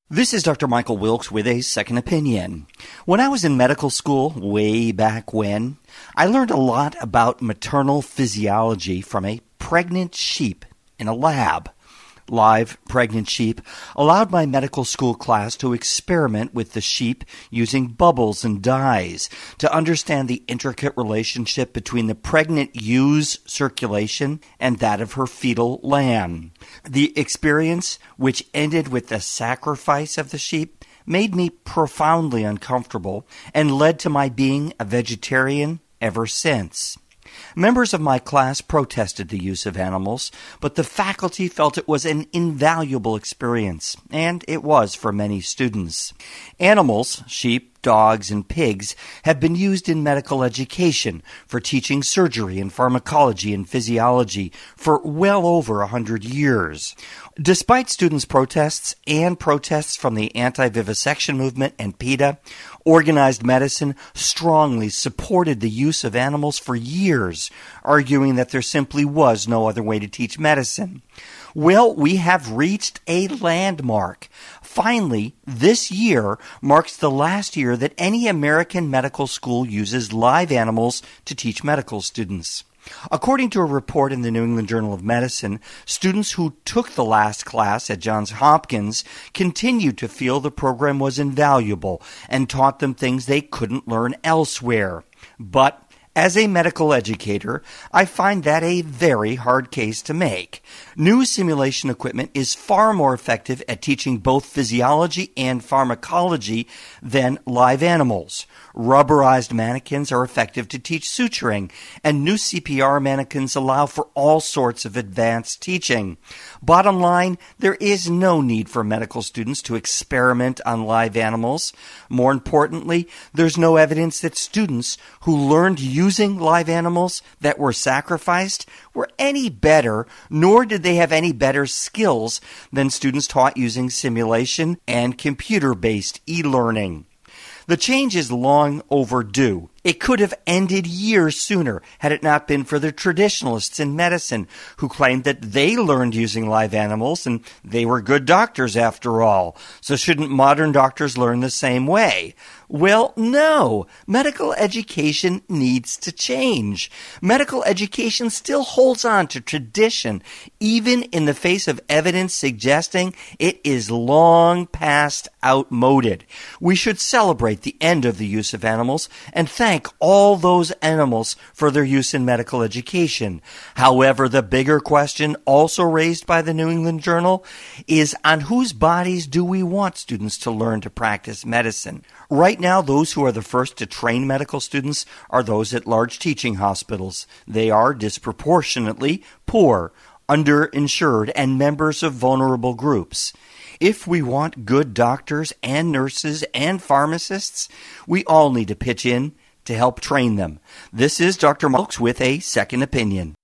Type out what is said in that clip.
This is Dr. Michael Wilkes with a second opinion. When I was in medical school, way back when, I learned a lot about maternal physiology from a pregnant sheep in a lab. Live pregnant sheep allowed my medical school class to experiment with the sheep using bubbles and dyes to understand the intricate relationship between the pregnant ewe's circulation and that of her fetal lamb. The experience, which ended with the sacrifice of the sheep, made me profoundly uncomfortable and led to my being a vegetarian ever since. Members of my class protested the use of animals, but the faculty felt it was an invaluable experience, and it was for many students. Animals, sheep, dogs, and pigs, have been used in medical education for teaching surgery and pharmacology and physiology for well over 100 years. Despite students' protests and protests from the anti-vivisection movement and PETA, organized medicine strongly supported the use of animals for years, arguing that there simply was no other way to teach medicine. Well, we have reached a landmark. Finally, this year marks the last year that any American medical school uses live animals to teach medical students. According to a report in the New England Journal of Medicine, students who took the last class at Johns Hopkins continued to feel the program was invaluable and taught them things they couldn't learn elsewhere. But as a medical educator, I find that a very hard case to make. New simulation equipment is far more effective at teaching both physiology and pharmacology than live animals. Rubberized mannequins are effective to teach suturing, and new CPR mannequins allow for all sorts of advanced teaching. Bottom line, there is no need for medical students to experiment on live animals. More importantly, there's no evidence that students who learned using live animals that were sacrificed were any better, nor did they have any better skills than students taught using simulation and computer-based e-learning. The change is long overdue. It could have ended years sooner had it not been for the traditionalists in medicine who claimed that they learned using live animals and they were good doctors after all. So shouldn't modern doctors learn the same way? Well, no. Medical education needs to change. Medical education still holds on to tradition, even in the face of evidence suggesting it is long past outmoded. We should celebrate the end of the use of animals and thank all those animals for their use in medical education. However, the bigger question also raised by the New England Journal is on whose bodies do we want students to learn to practice medicine? Right now, those who are the first to train medical students are those at large teaching hospitals. They are disproportionately poor, underinsured, and members of vulnerable groups. If we want good doctors and nurses and pharmacists, we all need to pitch in to help train them. This is Dr. Wilkes with a second opinion.